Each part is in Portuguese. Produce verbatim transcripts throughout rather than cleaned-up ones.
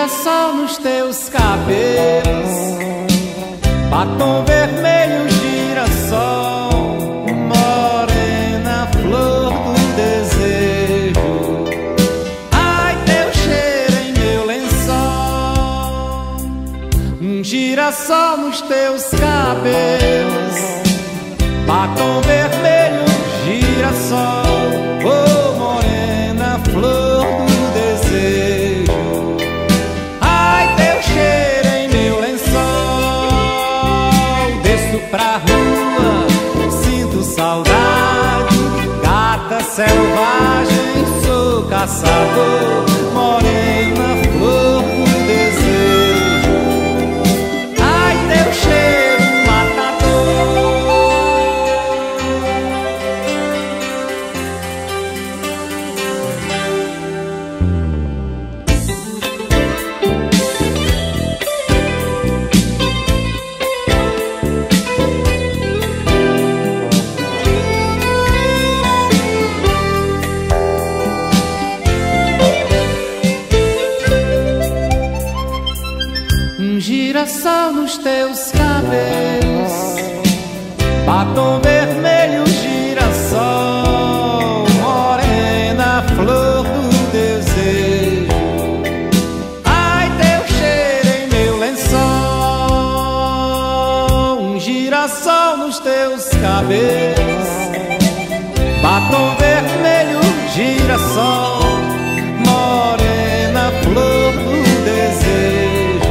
girassol nos teus cabelos, batom vermelho, girassol, morena, flor do desejo. Ai, teu cheiro em meu lençol, um girassol nos teus cabelos, batom vermelho, girassol, oh, morena, flor do desejo. Ai, teu cheiro em meu lençol, desço pra rua, sinto saudade, gata selvagem, sou caçador, morena, flor do desejo. Ai, teu cheiro girassol nos teus cabelos, batom vermelho, girassol, morena, flor do desejo. Ai, teu cheiro em meu lençol, um girassol nos teus cabelos, batom vermelho, girassol, morena, flor do desejo.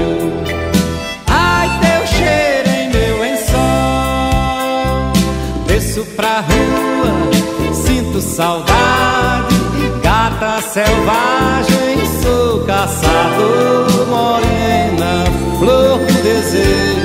Desço pra rua, sinto saudade, gata selvagem, sou caçador, morena, flor do desejo.